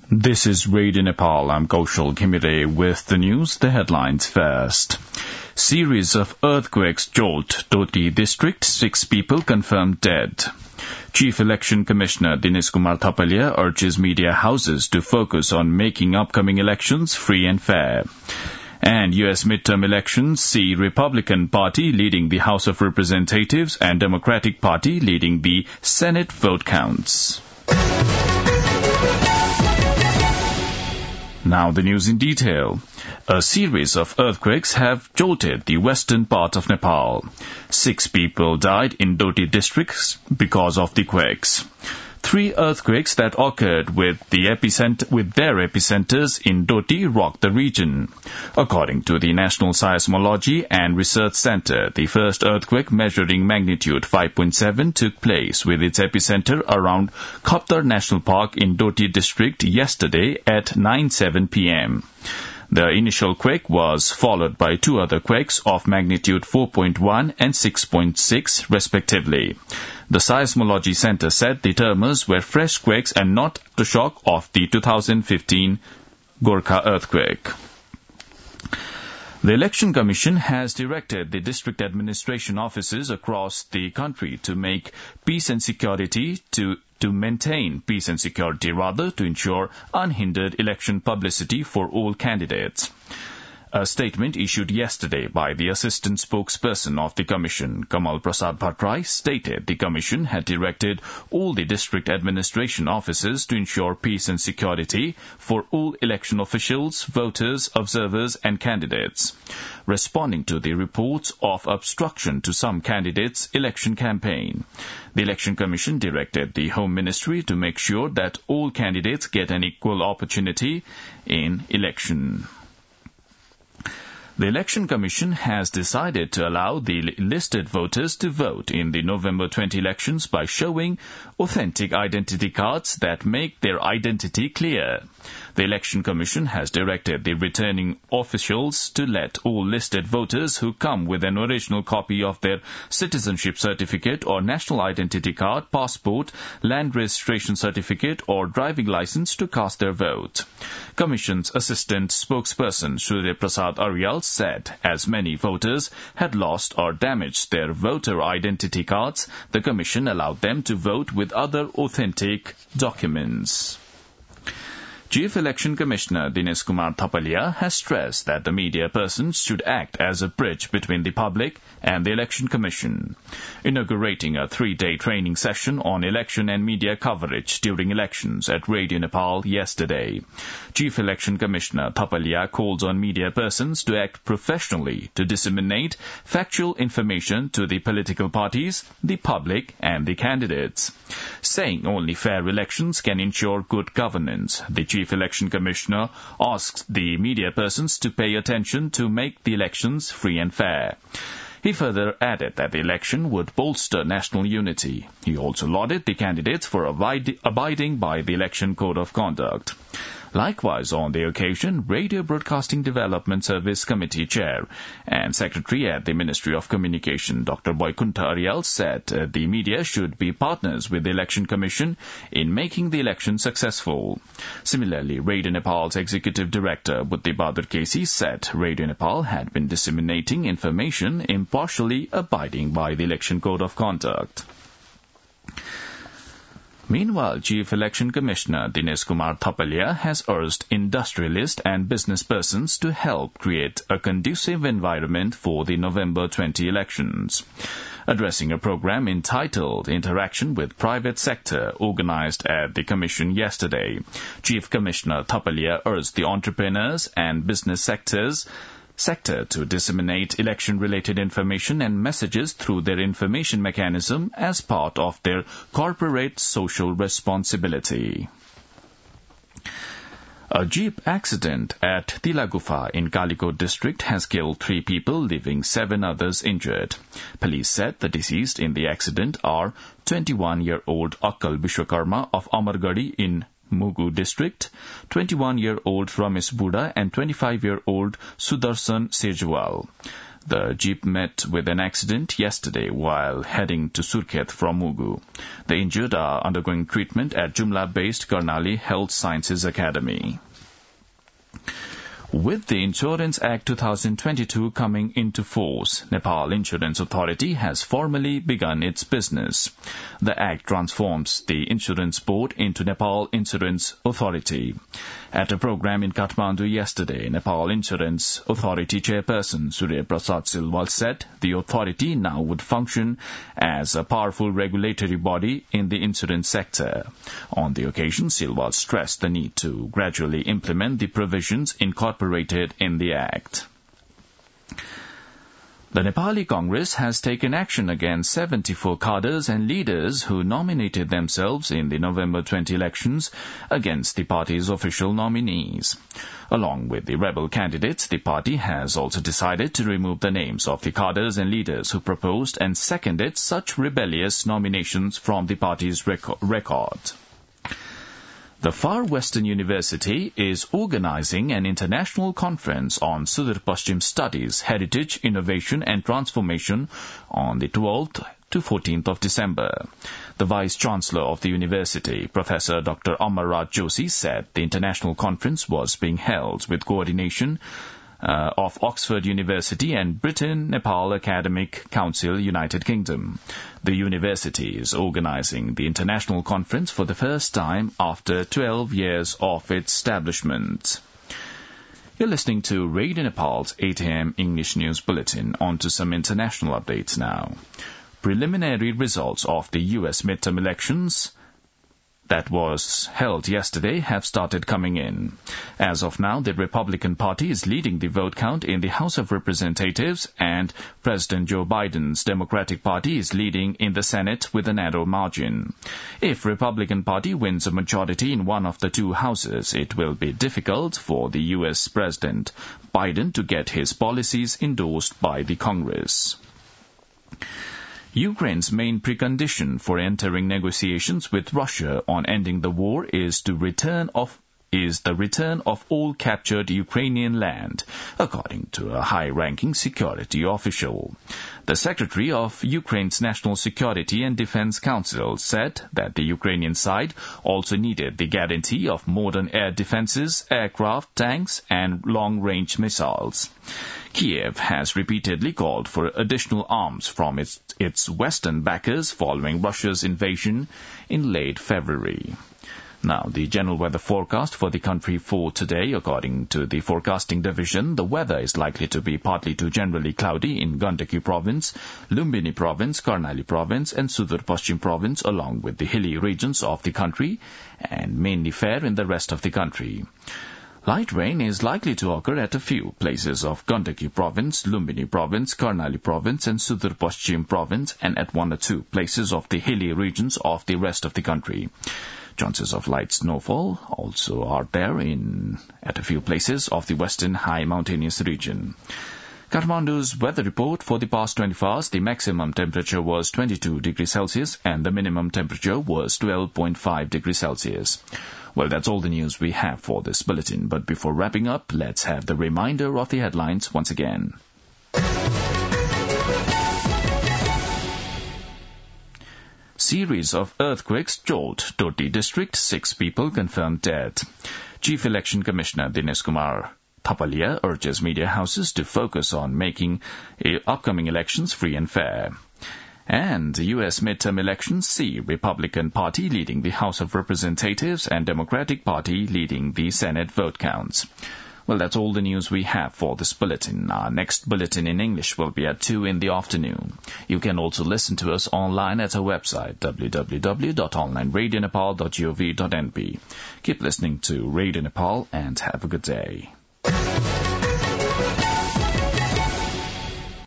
This is Radio Nepal. I'm Kaushal Khimire with the news. The headlines first. Series of earthquakes jolt Doti district. 6 people confirmed dead. Chief Election Commissioner Dinesh Kumar Thapalia urges media houses to focus on making upcoming elections free and fair. And U.S. midterm elections see Republican Party leading the House of Representatives and Democratic Party leading the Senate vote counts. Now the news in detail. A series of earthquakes have jolted the western part of Nepal. 6 people died in Doti districts because of the quakes. 3 earthquakes that occurred with their epicenters in Doti rocked the region. According to the National Seismology and Research Center, the first earthquake measuring magnitude 5.7 took place with its epicenter around Khaptar National Park in Doti district yesterday at 9:07 p.m. The initial quake was followed by 2 other quakes of magnitude 4.1 and 6.6 respectively. The Seismology Center said the tremors were fresh quakes and not the shock of the 2015 Gorkha earthquake. The Election Commission has directed the district administration offices across the country to make peace and security to maintain peace and security, to ensure unhindered election publicity for all candidates. A statement issued yesterday by the assistant spokesperson of the Commission, Kamal Prasad Bhattrai, stated the Commission had directed all the district administration offices to ensure peace and security for all election officials, voters, observers and candidates. Responding to the reports of obstruction to some candidates' election campaign, the Election Commission directed the Home Ministry to make sure that all candidates get an equal opportunity in election. The Election Commission has decided to allow the listed voters to vote in the November 20 elections by showing authentic identity cards that make their identity clear. The Election Commission has directed the returning officials to let all listed voters who come with an original copy of their citizenship certificate or national identity card, passport, land registration certificate or driving license to cast their vote. Commission's assistant spokesperson Surya Prasad Aryal said as many voters had lost or damaged their voter identity cards, the Commission allowed them to vote with other authentic documents. Chief Election Commissioner Dinesh Kumar Thapalia has stressed that the media persons should act as a bridge between the public and the Election Commission. Inaugurating a 3-day training session on election and media coverage during elections at Radio Nepal yesterday, Chief Election Commissioner Thapalia called on media persons to act professionally to disseminate factual information to the political parties, the public and the candidates. Saying only fair elections can ensure good governance, the Chief Election Commissioner asked the media persons to pay attention to make the elections free and fair. He further added that the election would bolster national unity. He also lauded the candidates for abiding by the Election Code of Conduct. Likewise, on the occasion, Radio Broadcasting Development Service Committee Chair and Secretary at the Ministry of Communication, Dr. Boykuntha Aryal, said the media should be partners with the Election Commission in making the election successful. Similarly, Radio Nepal's Executive Director, Buddhi Bahadur Kesi, said Radio Nepal had been disseminating information impartially abiding by the Election Code of Conduct. Meanwhile, Chief Election Commissioner Dinesh Kumar Thapalia has urged industrialists and business persons to help create a conducive environment for the November 20 elections. Addressing a program entitled Interaction with Private Sector organized at the Commission yesterday, Chief Commissioner Thapalia urged the entrepreneurs and business sector to disseminate election-related information and messages through their information mechanism as part of their corporate social responsibility. A jeep accident at Tilagufa in Kalikot district has killed 3 people, leaving 7 others injured. Police said the deceased in the accident are 21-year-old Akkal Vishwakarma of Amargadi in Mugu district, 21-year-old Ramesh Buda and 25-year-old Sudarshan Sejwal. The jeep met with an accident yesterday while heading to Surkhet from Mugu. The injured are undergoing treatment at Jumla-based Karnali Health Sciences Academy. With the Insurance Act 2022 coming into force, Nepal Insurance Authority has formally begun its business. The Act transforms the Insurance Board into Nepal Insurance Authority. At a program in Kathmandu yesterday, Nepal Insurance Authority Chairperson Surya Prasad Silwal said the authority now would function as a powerful regulatory body in the insurance sector. On the occasion, Silwal stressed the need to gradually implement the provisions incorporated in the Act. The Nepali Congress has taken action against 74 cadres and leaders who nominated themselves in the November 20 elections against the party's official nominees. Along with the rebel candidates, the party has also decided to remove the names of the cadres and leaders who proposed and seconded such rebellious nominations from the party's record. The Far Western University is organizing an international conference on Sudur Paschim Studies, Heritage, Innovation and Transformation on the 12th to 14th of December. The Vice-Chancellor of the university, Professor Dr. Amar Raj Joshi, said the international conference was being held with coordination of Oxford University and Britain Nepal Academic Council, United Kingdom. The university is organizing the international conference for the first time after 12 years of its establishment. You're listening to Radio Nepal's 8 a.m. English News Bulletin. On to some international updates now. Preliminary results of the U.S. midterm elections that was held yesterday have started coming in. As of now, the Republican Party is leading the vote count in the House of Representatives, and President Joe Biden's Democratic Party is leading in the Senate with a narrow margin. If Republican Party wins a majority in one of the two houses, it will be difficult for the U.S. President Biden to get his policies endorsed by the Congress. Ukraine's main precondition for entering negotiations with Russia on ending the war is the return of all captured Ukrainian land, according to a high-ranking security official. The Secretary of Ukraine's National Security and Defense Council said that the Ukrainian side also needed the guarantee of modern air defenses, aircraft, tanks, and long-range missiles. Kiev has repeatedly called for additional arms from its Western backers following Russia's invasion in late February. Now, the general weather forecast for the country for today, according to the Forecasting Division, the weather is likely to be partly to generally cloudy in Gandaki Province, Lumbini Province, Karnali Province, and Sudur Paschim Province, along with the hilly regions of the country, and mainly fair in the rest of the country. Light rain is likely to occur at a few places of Gandaki Province, Lumbini Province, Karnali Province, and Sudur Paschim Province, and at one or two places of the hilly regions of the rest of the country. Chances of light snowfall also are there at a few places of the western high mountainous region. Kathmandu's weather report for the past 24 hours, the maximum temperature was 22 degrees Celsius and the minimum temperature was 12.5 degrees Celsius. Well, that's all the news we have for this bulletin, but before wrapping up, let's have the reminder of the headlines once again. Series of earthquakes jolt Doti district, 6 people confirmed dead. Chief Election Commissioner Dinesh Kumar Thapalia urges media houses to focus on making upcoming elections free and fair. And U.S. midterm elections see Republican Party leading the House of Representatives and Democratic Party leading the Senate vote counts. Well, that's all the news we have for this bulletin. Our next bulletin in English will be at 2 in the afternoon. You can also listen to us online at our website, www.onlineradionepal.gov.np. Keep listening to Radio Nepal and have a good day.